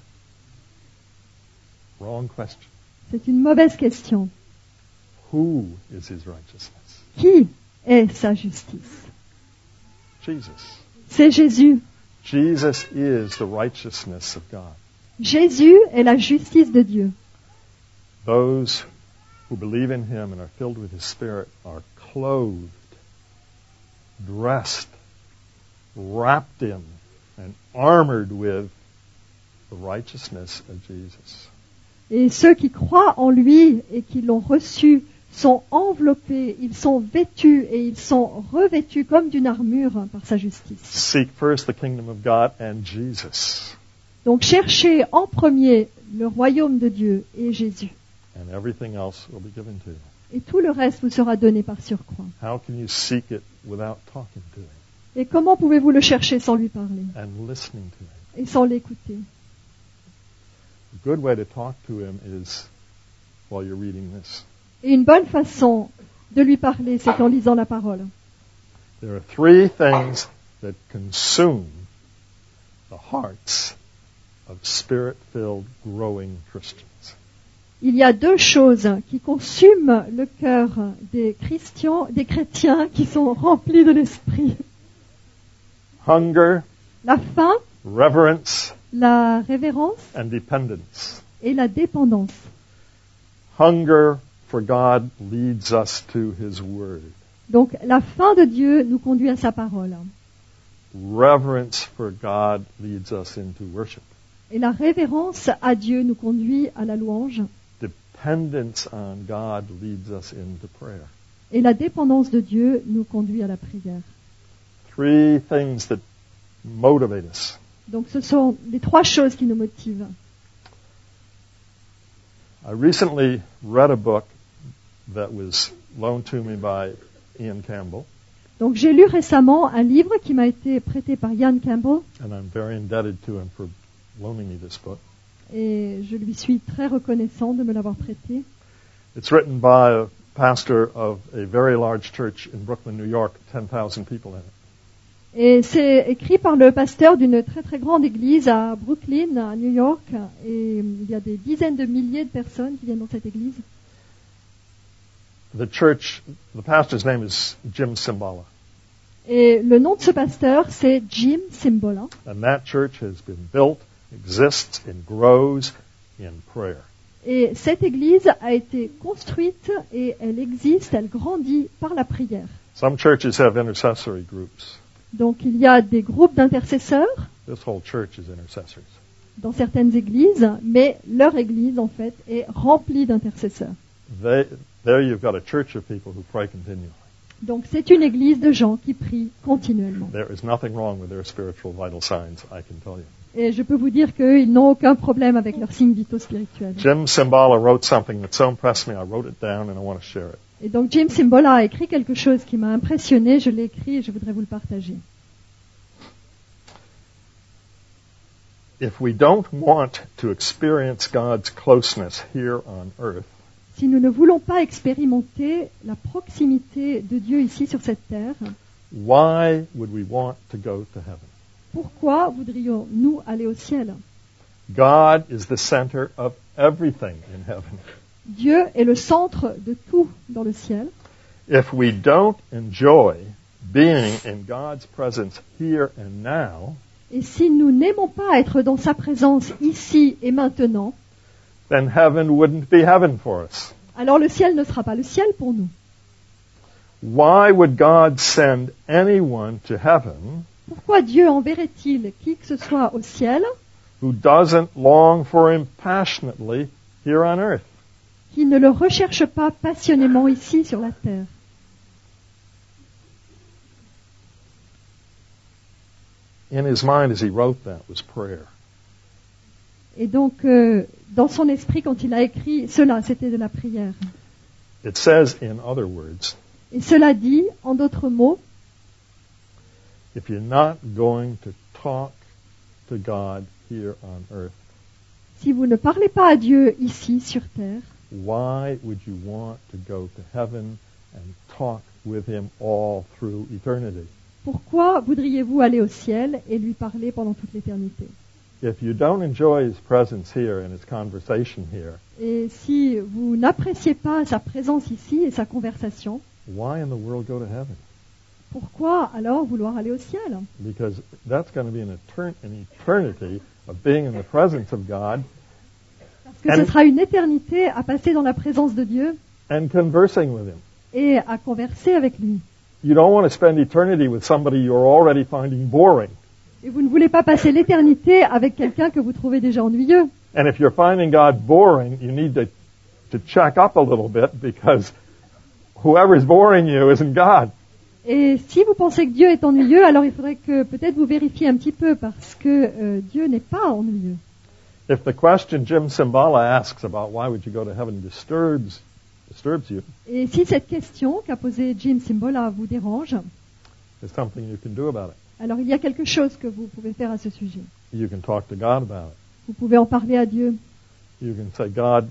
Wrong question. C'est une mauvaise question. Who is His righteousness? Qui est sa justice? Jesus. C'est Jésus. Jesus is the righteousness of God. Jésus est la justice de Dieu. Those who believe in Him and are filled with His Spirit are clothed, dressed, wrapped in, and armored with the righteousness of Jesus. Et ceux qui croient en lui et qui l'ont reçu sont enveloppés, ils sont vêtus et ils sont revêtus comme d'une armure par sa justice. Seek first the kingdom of God and Jesus, Donc cherchez en premier le royaume de Dieu et Jésus. and everything else will be given to you. Et tout le reste vous sera donné par surcroît. How can you seek it without talking to Him Et comment pouvez-vous le chercher sans lui parler and listening to Him? et sans l'écouter? A good way to talk to Him is while you're reading this. Et une bonne façon de lui parler, c'est en lisant la parole. There are three things that consume the hearts of Spirit-filled, growing Christians. il y a deux choses qui consument le cœur des chrétiens qui sont remplis de l'esprit. Hunger, La faim, reverence, la révérence and dependence. et la dépendance. Hunger for God leads us to His Word. Donc la faim de Dieu nous conduit à sa parole. Reverence for God leads us into worship. Et la révérence à Dieu nous conduit à la louange. Dependence on God leads us into prayer. Et la dépendance de Dieu nous conduit à la prière. Three things that motivate us. Donc ce sont les trois choses qui nous motivent. I recently read a book that was loaned to me by Ian Campbell, Donc j'ai lu récemment un livre qui m'a été prêté par Ian Campbell and I'm very indebted to him for loaning me this book. et je lui suis très reconnaissant de me l'avoir prêté. It's written by a pastor of a very large church in Brooklyn, New York, 10,000 people in it. Et c'est écrit par le pasteur d'une très très grande église à Brooklyn, à New York, et il y a des dizaines de milliers de personnes qui viennent dans cette église. The pastor's name is Jim Cymbala, Et le nom de ce pasteur, c'est Jim Cymbala. and that church has been built, exists, and grows in prayer. Et cette église a été construite et elle existe, elle grandit par la prière. Some churches have intercessory groups. Donc il y a des groupes d'intercesseurs This whole church is intercessors. dans certaines églises, mais leur église en fait est remplie d'intercesseurs. There you've got a church of people who pray continually. Donc c'est une église de gens qui prient continuellement. There is nothing wrong with their spiritual vital signs, I can tell you. Et je peux vous dire qu'ils n'ont aucun problème avec leurs signes vitaux spirituels. Jim Cymbala wrote something that so impressed me, I wrote it down and I want to share it. Et donc Jim Cymbala a écrit quelque chose qui m'a impressionné, je l'ai écrit et je voudrais vous le partager. If we don't want to experience God's closeness here on earth, Si nous ne voulons pas expérimenter la proximité de Dieu ici sur cette terre, why would we want to go to heaven? pourquoi voudrions-nous aller au ciel? God is the center of everything in heaven. Dieu est le centre de tout dans le ciel. If we don't enjoy being in God's presence here and now, Et si nous n'aimons pas être dans sa présence ici et maintenant, then heaven wouldn't be heaven for us. alors le ciel ne sera pas le ciel pour nous. Why would God send anyone to heaven Pourquoi Dieu enverrait-il qui que ce soit au ciel who doesn't long for him passionately here on earth? qui ne le recherche pas passionnément ici sur la terre? In his mind as he wrote that was prayer. Et donc, dans son esprit, quand il a écrit cela, c'était de la prière. It says, in other words, Et cela dit, en d'autres mots, if you're not going to talk to God here on earth, si vous ne parlez pas à Dieu ici sur terre, why would you want to go to heaven and talk with him all through eternity? pourquoi voudriez-vous aller au ciel et lui parler pendant toute l'éternité? If you don't enjoy his presence here and his conversation here, Et si vous n'appréciez pas sa présence ici et sa conversation, why in the world go to heaven? pourquoi alors vouloir aller au ciel? Because that's going to be an eternity of being in the presence of God Parce que ce sera une éternité à passer dans la présence de Dieu and conversing with him. et à converser avec lui. You don't want to spend eternity with somebody you're already finding boring. Et vous ne voulez pas passer l'éternité avec quelqu'un que vous trouvez déjà ennuyeux. And if you're finding God boring, you need to check up a little bit because whoever's boring you isn't God. Et si vous pensez que Dieu est ennuyeux, alors il faudrait que peut-être vous vérifiez un petit peu parce que Dieu n'est pas ennuyeux. If the question Jim Cymbala asks about why would you go to heaven disturbs you, Et si cette question qu'a posée Jim Cymbala vous dérange, there's something you can do about it. alors il y a quelque chose que vous pouvez faire à ce sujet. You can talk to God about it. Vous pouvez en parler à Dieu. You can say, God,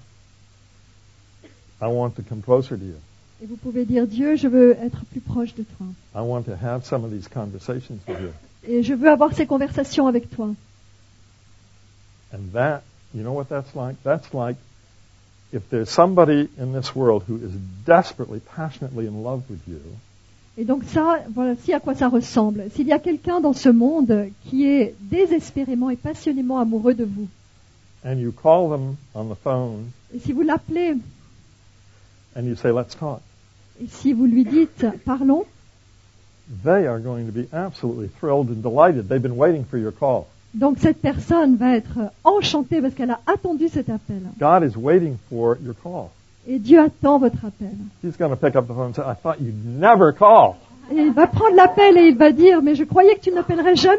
I want to come closer to you. Et vous pouvez dire, Dieu, je veux être plus proche de toi. I want to have some of these conversations with you. Et je veux avoir ces conversations avec toi. And that, you know what that's like? That's like if there's somebody in this world who is desperately, passionately in love with you, Et donc ça, voici à quoi ça ressemble. S'il y a quelqu'un dans ce monde qui est désespérément et passionnément amoureux de vous, and you call them on the phone et si vous l'appelez, and you say, let's talk, et si vous lui dites « parlons », they are going to be absolutely thrilled and delighted. They've been waiting for your call. donc cette personne va être enchantée parce qu'elle a attendu cet appel. God is waiting for your call. Et Dieu attend votre appel. He's going to pick up the phone and say, I thought you'd never call. Et il va prendre l'appel et il va dire « mais je croyais que tu n'appellerais jamais ».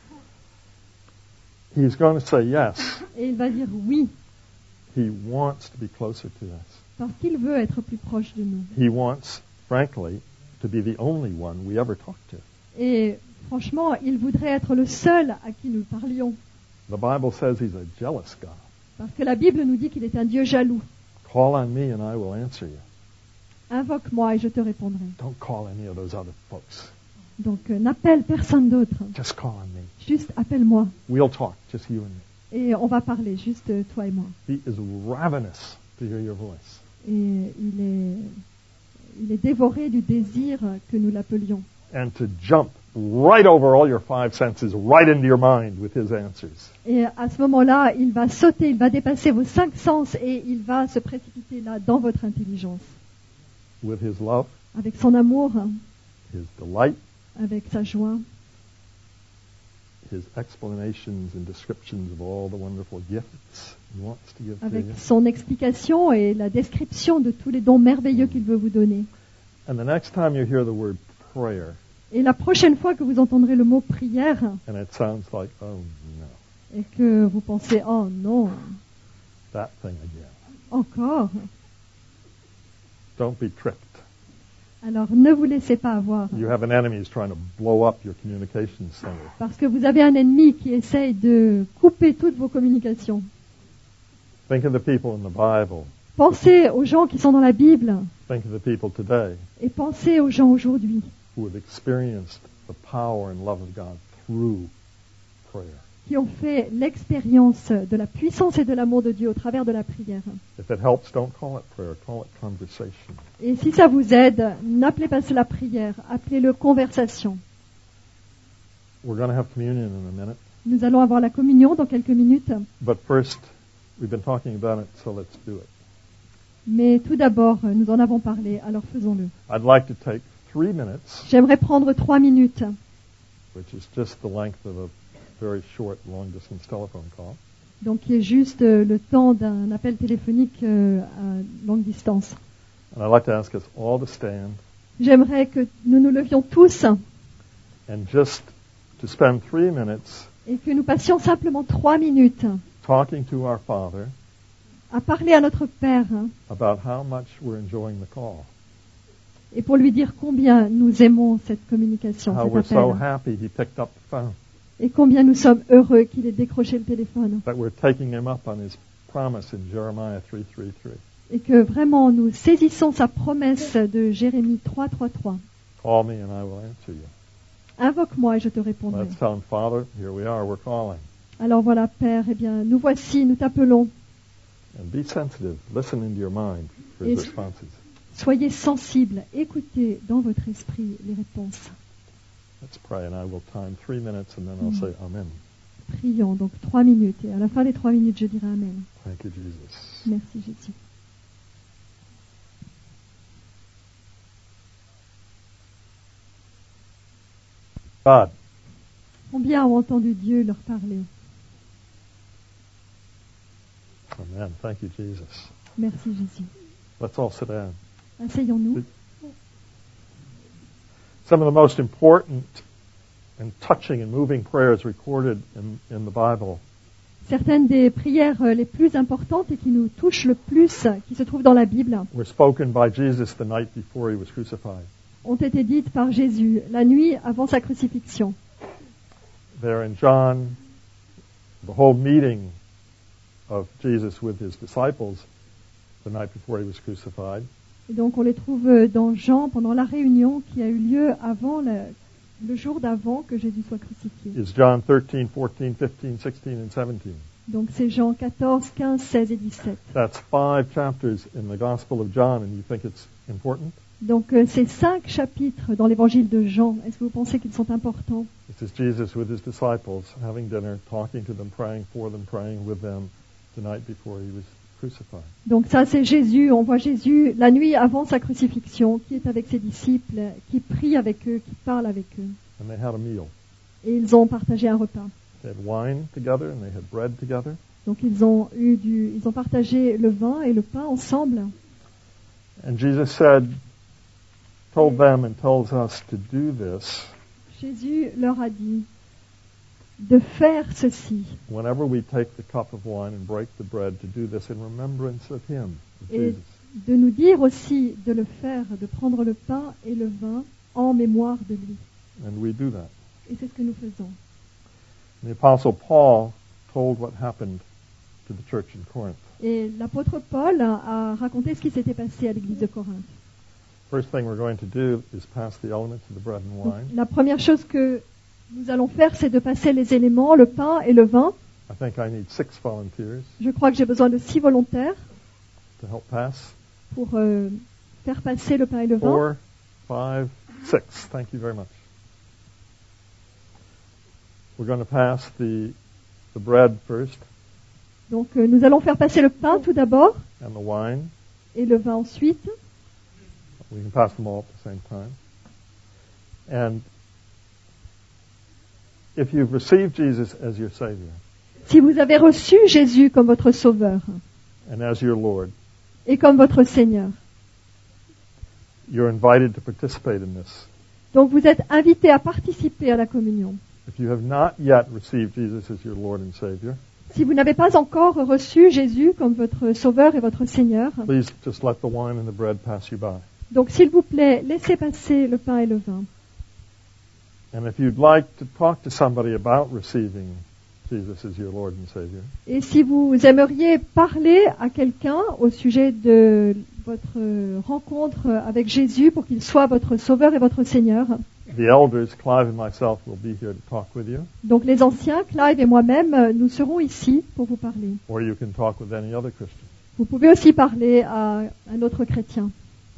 He's going to say yes. Et il va dire « oui ». He wants to be closer to us. Parce qu'il veut être plus proche de nous. He wants, frankly, to be the only one we ever talk to. Et franchement, il voudrait être le seul à qui nous parlions. The Bible says he's a jealous God. Parce que la Bible nous dit qu'il est un Dieu jaloux. Call on me and I will answer you. Invoque-moi et je te répondrai. Don't call any of those other folks. Donc n'appelle personne d'autre. Just call on me. Juste appelle-moi. We'll talk, just you and me. Et on va parler, juste toi et moi. He is ravenous to hear your voice. Et il est dévoré du désir que nous l'appelions. And to jump right over all your five senses, right into your mind with his answers. Et à ce moment-là, il va sauter, il va dépasser vos 5 sens et il va se précipiter là dans votre intelligence. With his love, Avec son amour, his delight, avec sa joie, his explanations and descriptions of all the wonderful gifts he wants to give to avec you. son explication et la description de tous les dons merveilleux qu'il veut vous donner. And the next time you hear the word prayer, Et la prochaine fois que vous entendrez le mot prière and it sounds like, oh no, et que vous pensez « oh non, that thing again. encore », Don't be tricked. alors ne vous laissez pas avoir. You have an enemy who's trying to blow up your communications center. Parce que vous avez un ennemi qui essaye de couper toutes vos communications. Think of the people in the Bible. Pensez aux gens qui sont dans la Bible Think of the people today et pensez aux gens aujourd'hui who have experienced the power and love of God through prayer. qui ont fait l'expérience de la puissance et de l'amour de Dieu au travers de la prière. If it helps, don't call it prayer, call it conversation. Et si ça vous aide, n'appelez pas cela prière, appelez-le conversation. We're going to have communion in a minute, Nous allons avoir la communion dans quelques minutes, but first, we've been talking about it, so let's do it. mais tout d'abord, nous en avons parlé, alors faisons-le. I'd like to take 3 minutes, J'aimerais prendre 3 minutes, which is just the length of a very short, long-distance telephone call, donc qui est juste le temps d'un appel téléphonique à longue distance. and I'd like to ask us all to stand J'aimerais que nous nous levions tous and just to spend 3 minutes et que nous passions simplement 3 minutes talking to our Father à parler à notre Père about how much we're enjoying the call, et pour lui dire combien nous aimons cette communication, how cet we're so appel, happy he picked up the phone, et combien nous sommes heureux qu'il ait décroché le téléphone, that we're taking him up on his promise in Jeremiah 3:3:3. et que vraiment nous saisissons sa promesse de Jérémie 3:3:3. Call me and I will answer you. Invoque-moi et je te répondrai. Let's tell him, Father, here we are, we're calling. Alors voilà, Père, eh bien, nous voici, nous t'appelons. And be sensitive. Listen into your mind for his Yes. responses. Soyez sensibles, écoutez dans votre esprit les réponses. Let's pray, and I will time 3 minutes, and then I'll say Amen. Prions donc 3 minutes, et à la fin des 3 minutes, je dirai Amen. Thank you, Jesus. Merci Jésus. God, Combien ont entendu Dieu leur parler? Amen. Thank you, Jesus. Merci Jésus. Let's all sit down. Asseyons-nous. Some of the most important and touching and moving prayers recorded in the Bible Certaines des prières les plus importantes et qui nous touchent le plus, qui se trouvent dans la Bible, were spoken by Jesus the night before he was crucified. ont été dites par Jésus la nuit avant sa crucifixion. There in John, the whole meeting of Jesus with his disciples the night before he was crucified Et donc on les trouve dans Jean pendant la réunion qui a eu lieu avant le jour d'avant que Jésus soit crucifié. is John 13, 14, 15, 16, and 17. Donc c'est Jean 14, 15, 16 et 17. That's 5 chapters in the Gospel of John, and you think it's important? Donc ces 5 chapitres dans l'évangile de Jean, est-ce que vous pensez qu'ils sont importants? This is Jesus with his disciples, having dinner, talking to them, praying for them, praying with them the night before he was crucified. Donc ça c'est Jésus, on voit Jésus la nuit avant sa crucifixion, qui est avec ses disciples, qui prie avec eux, qui parle avec eux. And they had a meal. Et ils ont partagé un repas. They had wine together and they had bread together. Donc ils ont partagé le vin et le pain ensemble. And Jesus told them and tells us to do this Jésus leur a dit de faire ceci. whenever we take the cup of wine and break the bread, to do this in remembrance of him, of Et Jesus. de nous dire aussi de le faire, de prendre le pain et le vin en mémoire de lui. And we do that. Et c'est ce que nous faisons. The Apostle Paul told what happened to the church in Corinth. Et l'apôtre Paul a raconté ce qui s'était passé à l'église de Corinthe. First thing we're going to do is pass the elements of the bread and Donc, wine. la première chose que nous allons faire, c'est de passer les éléments, le pain et le vin. I think I need 6 volunteers Je crois que j'ai besoin de 6 volontaires to help pass. pour faire passer le pain et le vin. 4, 5, 6. Thank you very much. We're going to pass the bread first Donc nous allons faire passer le pain tout d'abord and the wine. et le vin ensuite. We can pass them all at the same time. And if you've received Jesus as your Savior Si vous avez reçu Jésus comme votre Sauveur and as your Lord, et comme votre Seigneur, you're invited to participate in this. donc vous êtes invité à participer à la communion. If you have not yet received Jesus as your Lord and Savior, Si vous n'avez pas encore reçu Jésus comme votre Sauveur et votre Seigneur, please just let the wine and the bread pass you by. donc s'il vous plaît, laissez passer le pain et le vin. And if you'd like to talk to somebody about receiving Jesus as your Lord and Savior, Et si vous aimeriez parler à quelqu'un au sujet de votre rencontre avec Jésus pour qu'il soit votre Sauveur et votre Seigneur, the elders, Clive and myself, will be here to talk with you, donc les anciens, Clive et moi-même, nous serons ici pour vous parler. or you can talk with any other Christian. Vous pouvez aussi parler à un autre chrétien.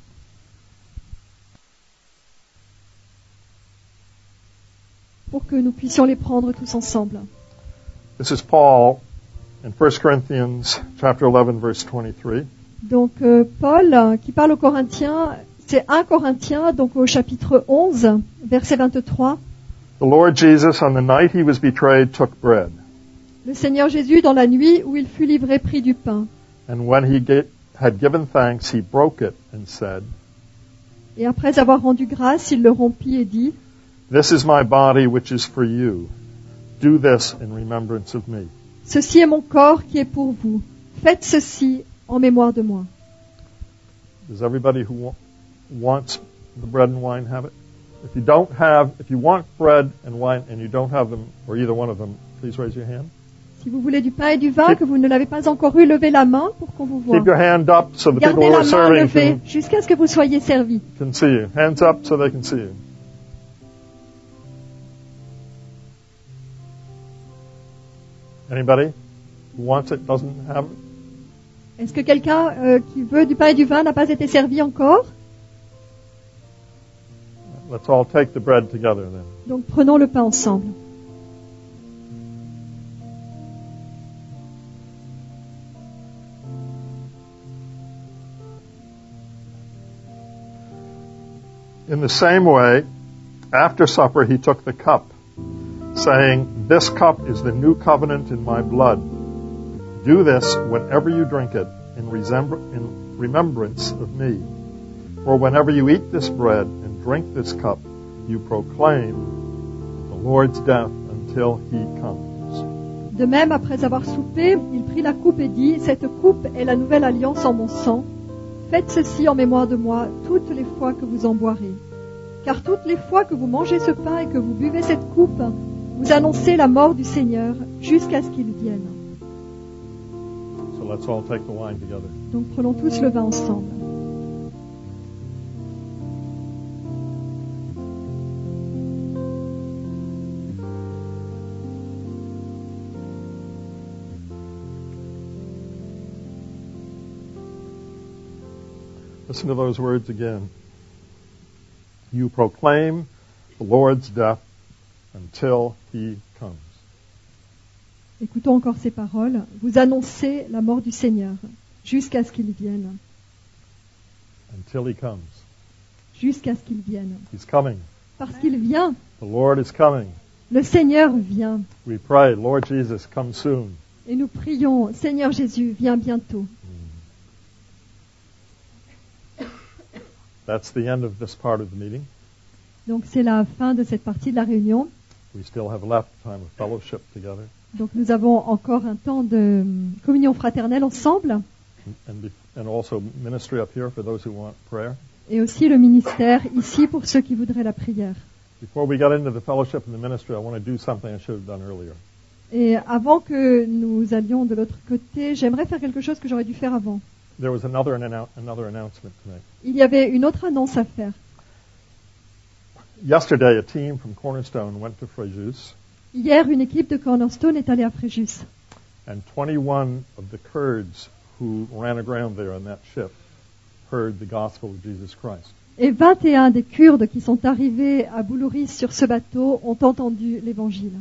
Pour que nous puissions les prendre tous ensemble. This is Paul in 1 Corinthians chapter 11, verse 23. Donc Paul, qui parle aux Corinthiens, c'est 1 Corinthiens, donc au chapitre 11, verset 23. The Lord Jesus, on the night he was betrayed, took bread. Le Seigneur Jésus, dans la nuit où il fut livré, prit du pain. And when he had given thanks, he broke it and said, Et après avoir rendu grâce, il le rompit et dit, This is my body which is for you. Do this in remembrance of me. Ceci est mon corps qui est pour vous. Faites ceci en mémoire de moi. Does everybody who wants the bread and wine have it? If you want bread and wine and you don't have them, or either one of them, please raise your hand. Si vous voulez du pain et du vin, que vous ne l'avez pas encore eu, levez la main pour qu'on vous voie. Keep your hand up so the people Gardez who la are main serving levée jusqu'à ce que vous soyez servis. can see you. Hands up so they can see you. Anybody who wants it, doesn't have it? Est-ce que quelqu'un qui veut du pain et du vin n'a pas été servi encore? Let's all take the bread together then. Donc prenons le pain ensemble. In the same way, after supper he took the cup, saying, This cup is the new covenant in my blood. Do this whenever you drink it in remembrance of me. For whenever you eat this bread and drink this cup, you proclaim the Lord's death until he comes. De même, après avoir soupé, il prit la coupe et dit, Cette coupe est la nouvelle alliance en mon sang. Faites ceci en mémoire de moi toutes les fois que vous en boirez. Car toutes les fois que vous mangez ce pain et que vous buvez cette coupe, vous annoncez la mort du Seigneur jusqu'à ce qu'il vienne. So let's all take the wine together. Donc prenons tous le vin ensemble. Listen to those words again. You proclaim the Lord's death until he comes. Écoutons encore ces paroles. Vous annoncez la mort du Seigneur jusqu'à ce qu'il vienne. Until he comes. Jusqu'à ce qu'il vienne. He's coming. Parce qu'il vient. The Lord is coming. Le Seigneur vient. We pray, Lord Jesus, come soon. Et nous prions, Seigneur Jésus, viens bientôt. That's the end of this part of the meeting. Donc c'est la fin de cette partie de la réunion. We still have left time of fellowship together. Donc nous avons encore un temps de communion fraternelle ensemble. And also ministry up here for those who want prayer. Et aussi le ministère ici pour ceux qui voudraient la prière. Before we get into the fellowship and the ministry, I want to do something I should have done earlier. Et avant que nous allions de l'autre côté, j'aimerais faire quelque chose que j'aurais dû faire avant. There was another announcement tonight. Il y avait une autre annonce à faire. Yesterday, a team from Cornerstone went to Fréjus, Hier, une équipe de Cornerstone est allée à Fréjus. and 21 of the Kurds who ran aground there on that ship heard the gospel of Jesus Christ. Et 21 des Kurdes qui sont arrivés à Boulouris sur ce bateau ont entendu l'évangile.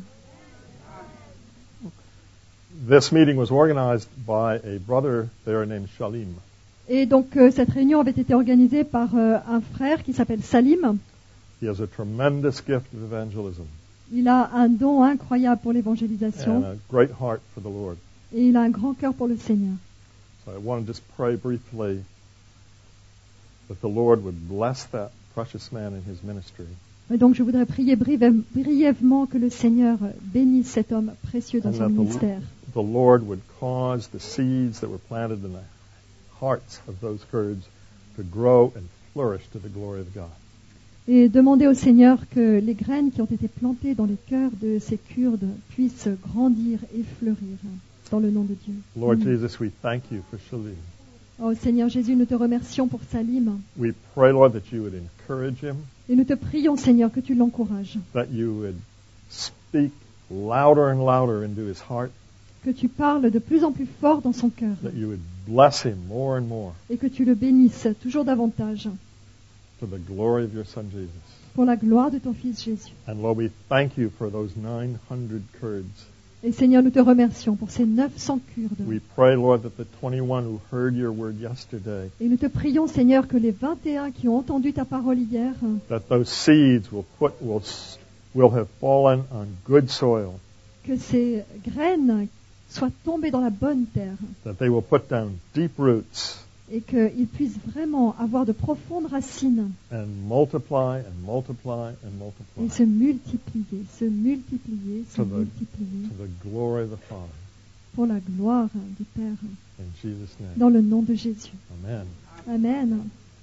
This meeting was organized by a brother there named Shalim. Et donc cette réunion avait été organisée par un frère qui s'appelle Salim. He has a tremendous gift of evangelism Il a un don incroyable pour and l'évangélisation a great heart for the Lord. et il a un grand cœur pour le Seigneur. So I want to just pray briefly that the Lord would bless that precious man in his ministry. Et donc je voudrais prier brièvement que le Seigneur bénisse cet homme précieux dans And son that ministère. the Lord would cause the seeds that were planted in the hearts of those Kurds to grow and flourish to the glory of God. Et demander au Seigneur que les graines qui ont été plantées dans les cœurs de ces Kurdes puissent grandir et fleurir dans le nom de Dieu. Lord Jesus, we thank you for Shalim. Oh Seigneur Jésus, nous te remercions pour Salim. We pray, Lord, that you would encourage him, Et nous te prions, Seigneur, que tu l'encourages, that you would speak louder and louder into his heart, que tu parles de plus en plus fort dans son cœur that you would bless him more and more et que tu le bénisses toujours davantage to the glory of your Son Jesus. pour la gloire de ton Fils Jésus. And Lord, we thank you for those 900 Kurds. Et Seigneur, nous te remercions pour ces 900 Kurdes. We pray, Lord, that the 21 who heard your word yesterday, Et nous te prions, Seigneur, que les 21 qui ont entendu ta parole hier, that those seeds will have fallen on good soil, que ces graines soient tombées dans la bonne terre that they will put down deep roots et qu'ils puissent vraiment avoir de profondes racines and multiply and multiply and et multiply se multiplier, se multiplier, se to multiplier the glory of the Father. pour la gloire du Père, In Jesus' name. dans le nom de Jésus. Amen. Amen.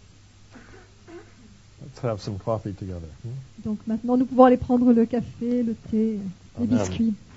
Let's have some coffee together. Donc maintenant, nous pouvons aller prendre le café, le thé, les Amen. biscuits.